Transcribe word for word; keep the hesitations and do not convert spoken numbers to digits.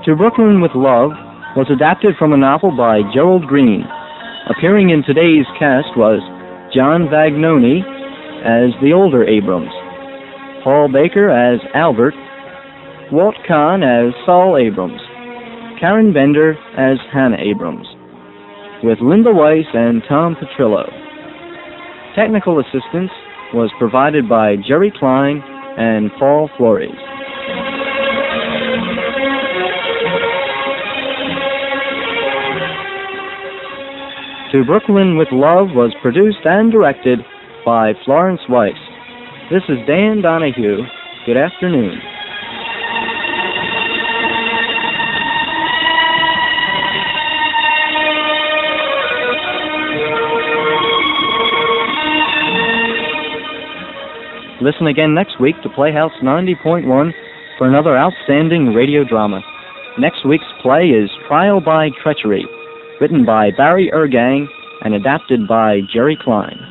To Brooklyn with Love was adapted from a novel by Gerald Green. Appearing in today's cast was John Vagnoni as the older Abrams, Paul Baker as Albert, Walt Kahn as Saul Abrams, Karen Bender as Hannah Abrams, with Linda Weiss and Tom Petrillo. Technical assistance was provided by Jerry Klein and Paul Flores. To Brooklyn with Love was produced and directed by Florence Weiss. This is Dan Donahue. Good afternoon. Listen again next week to Playhouse ninety point one for another outstanding radio drama. Next week's play is Trial by Treachery, written by Barry Ergang and adapted by Jerry Klein.